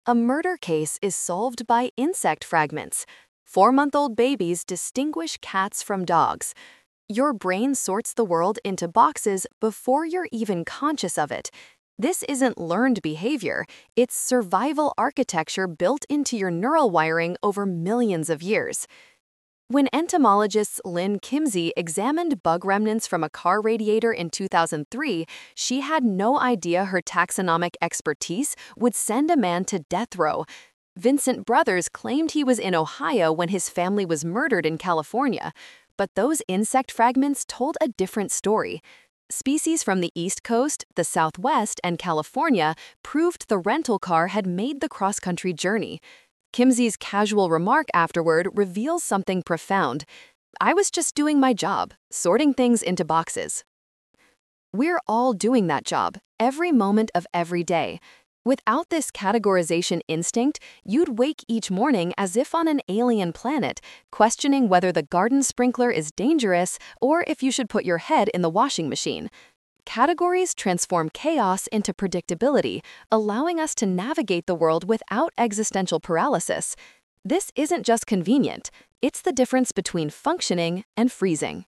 A murder case is solved by insect fragments. 4-month-old babies distinguish cats from dogs. Your brain sorts the world into boxes before you're even conscious of it. This isn't learned behavior, it's survival architecture built into your neural wiring over millions of years. When entomologist Lynn Kimsey examined bug remnants from a car radiator in 2003, she had no idea her taxonomic expertise would send a man to death row. Vincent Brothers claimed he was in Ohio when his family was murdered in California, but those insect fragments told a different story. Species from the East Coast, the Southwest, and California proved the rental car had made the cross-country journey. Kimsey's casual remark afterward reveals something profound. I was just doing my job, sorting things into boxes. We're all doing that job, every moment of every day. Without this categorization instinct, you'd wake each morning as if on an alien planet, questioning whether the garden sprinkler is dangerous or if you should put your head in the washing machine. Categories transform chaos into predictability, allowing us to navigate the world without existential paralysis. This isn't just convenient, it's the difference between functioning and freezing.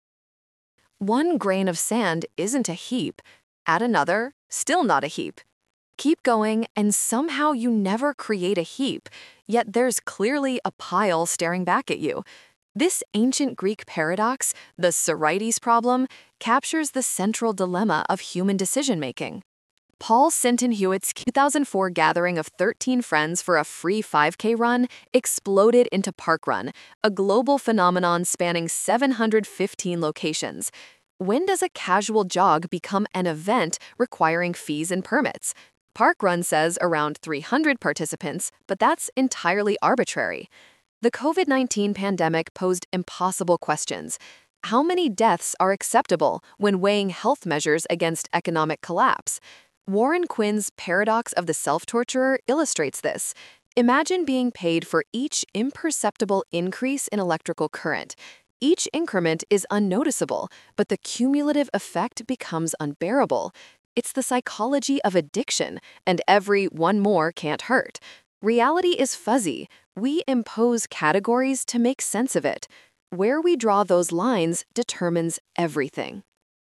One grain of sand isn't a heap. Add another, still not a heap. Keep going, and somehow you never create a heap, yet there's clearly a pile staring back at you. This ancient Greek paradox, the Sorites problem, captures the central dilemma of human decision-making. Paul Sinton Hewitt's 2004 gathering of 13 friends for a free 5K run exploded into Parkrun, a global phenomenon spanning 715 locations. When does a casual jog become an event requiring fees and permits? Parkrun says around 300 participants, but that's entirely arbitrary. The COVID-19 pandemic posed impossible questions. How many deaths are acceptable when weighing health measures against economic collapse? Warren Quinn's paradox of the self-torturer illustrates this. Imagine being paid for each imperceptible increase in electrical current. Each increment is unnoticeable, but the cumulative effect becomes unbearable. It's the psychology of addiction, and every one more can't hurt. Reality is fuzzy. We impose categories to make sense of it. Where we draw those lines determines everything.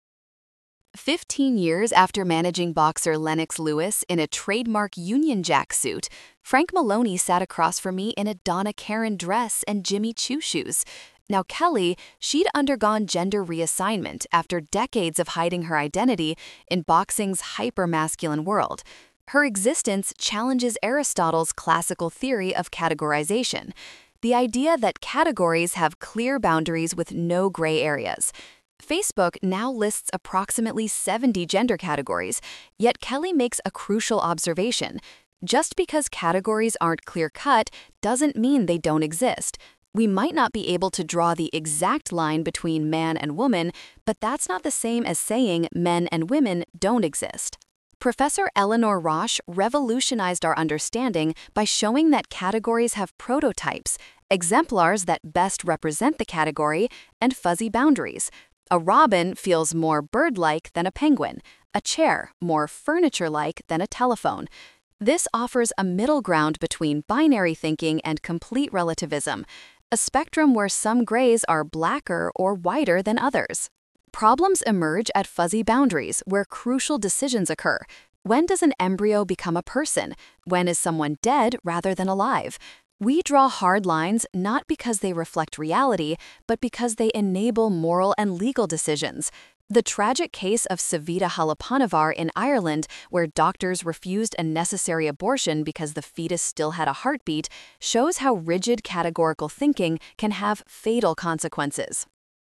15 years after managing boxer Lennox Lewis in a trademark Union Jack suit, Frank Maloney sat across from me in a Donna Karan dress and Jimmy Choo shoes. Now Kelly, she'd undergone gender reassignment after decades of hiding her identity in boxing's hyper-masculine world. Her existence challenges Aristotle's classical theory of categorization, the idea that categories have clear boundaries with no gray areas. Facebook now lists approximately 70 gender categories, yet Kelly makes a crucial observation. Just because categories aren't clear-cut doesn't mean they don't exist. We might not be able to draw the exact line between man and woman, but that's not the same as saying men and women don't exist. Professor Eleanor Rosch revolutionized our understanding by showing that categories have prototypes, exemplars that best represent the category, and fuzzy boundaries. A robin feels more bird-like than a penguin, a chair more furniture-like than a telephone. This offers a middle ground between binary thinking and complete relativism, a spectrum where some grays are blacker or whiter than others. Problems emerge at fuzzy boundaries where crucial decisions occur. When does an embryo become a person? When is someone dead rather than alive? We draw hard lines not because they reflect reality, but because they enable moral and legal decisions. The tragic case of Savita Halappanavar in Ireland, where doctors refused a necessary abortion because the fetus still had a heartbeat, shows how rigid categorical thinking can have fatal consequences.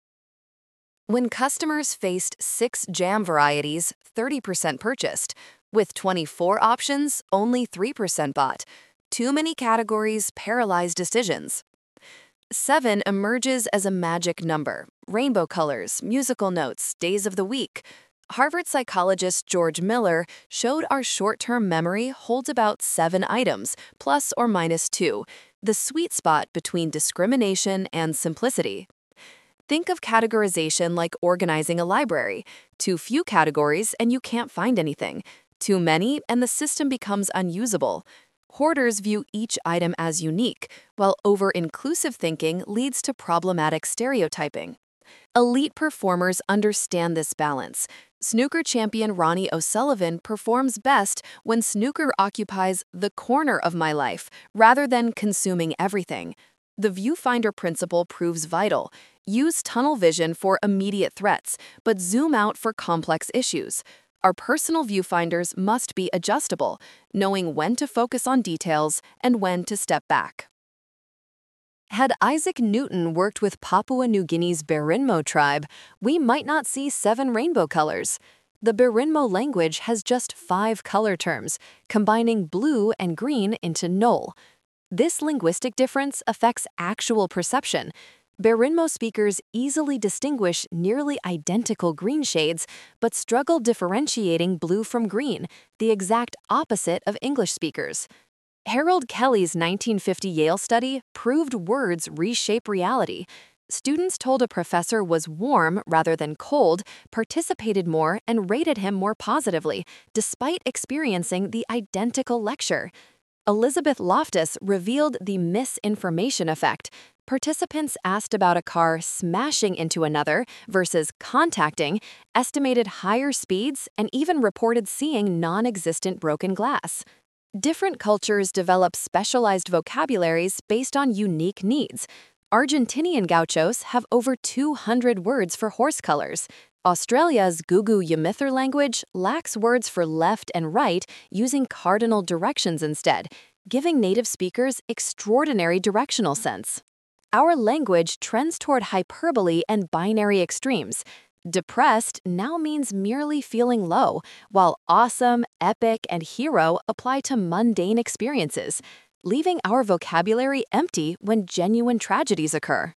When customers faced 6 jam varieties, 30% purchased. With 24 options, only 3% bought. Too many categories paralyze decisions. 7 emerges as a magic number. Rainbow colors, musical notes, days of the week. Harvard psychologist George Miller showed our short-term memory holds about 7 items, plus or minus 2, the sweet spot between discrimination and simplicity. Think of categorization like organizing a library. Too few categories and you can't find anything. Too many and the system becomes unusable. Hoarders view each item as unique, while over-inclusive thinking leads to problematic stereotyping. Elite performers understand this balance. Snooker champion Ronnie O'Sullivan performs best when snooker occupies the corner of my life rather than consuming everything. The viewfinder principle proves vital. Use tunnel vision for immediate threats, but zoom out for complex issues. Our personal viewfinders must be adjustable, knowing when to focus on details and when to step back. Had Isaac Newton worked with Papua New Guinea's Berinmo tribe, we might not see 7 rainbow colors. The Berinmo language has just 5 color terms, combining blue and green into null. This linguistic difference affects actual perception. Berinmo speakers easily distinguish nearly identical green shades, but struggle differentiating blue from green, the exact opposite of English speakers. Harold Kelly's 1950 Yale study proved words reshape reality. Students told a professor was warm rather than cold, participated more, and rated him more positively, despite experiencing the identical lecture. Elizabeth Loftus revealed the misinformation effect. Participants asked about a car smashing into another versus contacting, estimated higher speeds, and even reported seeing non-existent broken glass. Different cultures develop specialized vocabularies based on unique needs. Argentinian gauchos have over 200 words for horse colors. Australia's Gugu Yamithir language lacks words for left and right, using cardinal directions instead, giving native speakers extraordinary directional sense. Our language trends toward hyperbole and binary extremes. Depressed now means merely feeling low, while awesome, epic, and hero apply to mundane experiences, leaving our vocabulary empty when genuine tragedies occur.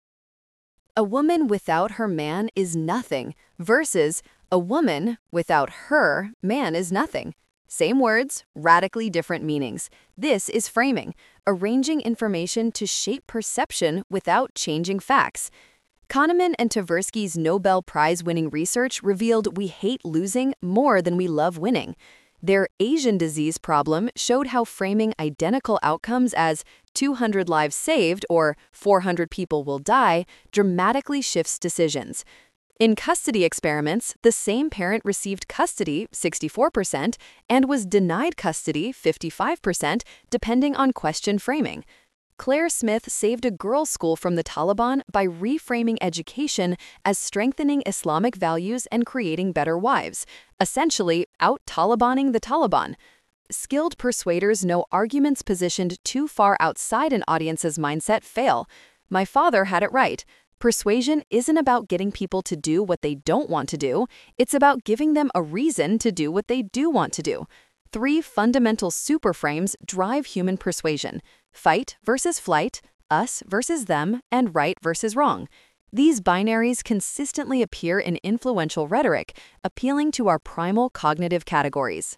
A woman without her man is nothing versus a woman without her man is nothing. Same words, radically different meanings. This is framing, arranging information to shape perception without changing facts. Kahneman and Tversky's Nobel Prize-winning research revealed we hate losing more than we love winning. Their Asian disease problem showed how framing identical outcomes as 200 lives saved or 400 people will die dramatically shifts decisions. In custody experiments, the same parent received custody 64% and was denied custody 55%, depending on question framing. Claire Smith saved a girls' school from the Taliban by reframing education as strengthening Islamic values and creating better wives, essentially out-Talibaning the Taliban. Skilled persuaders know arguments positioned too far outside an audience's mindset fail. My father had it right. Persuasion isn't about getting people to do what they don't want to do. It's about giving them a reason to do what they do want to do. 3 fundamental superframes drive human persuasion: fight versus flight, us versus them, and right versus wrong. These binaries consistently appear in influential rhetoric, appealing to our primal cognitive categories.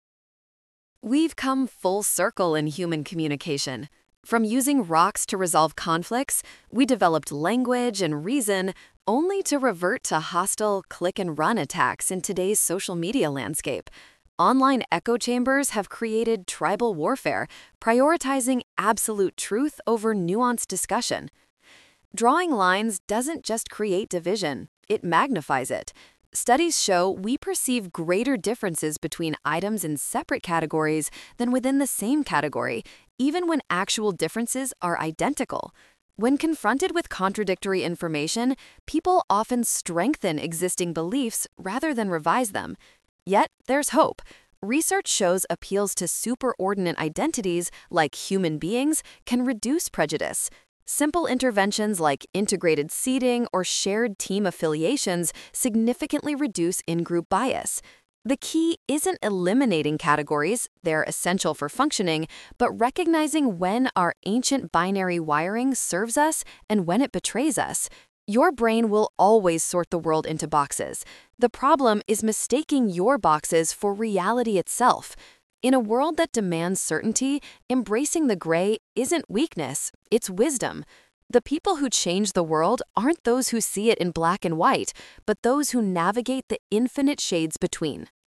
We've come full circle in human communication. From using rocks to resolve conflicts, we developed language and reason, only to revert to hostile click-and-run attacks in today's social media landscape. Online echo chambers have created tribal warfare, prioritizing absolute truth over nuanced discussion. Drawing lines doesn't just create division, it magnifies it. Studies show we perceive greater differences between items in separate categories than within the same category, even when actual differences are identical. When confronted with contradictory information, people often strengthen existing beliefs rather than revise them. Yet, there's hope. Research shows appeals to superordinate identities, like human beings, can reduce prejudice. Simple interventions like integrated seating or shared team affiliations significantly reduce in-group bias. The key isn't eliminating categories, they're essential for functioning, but recognizing when our ancient binary wiring serves us and when it betrays us. Your brain will always sort the world into boxes. The problem is mistaking your boxes for reality itself. In a world that demands certainty, embracing the gray isn't weakness, it's wisdom. The people who change the world aren't those who see it in black and white, but those who navigate the infinite shades between.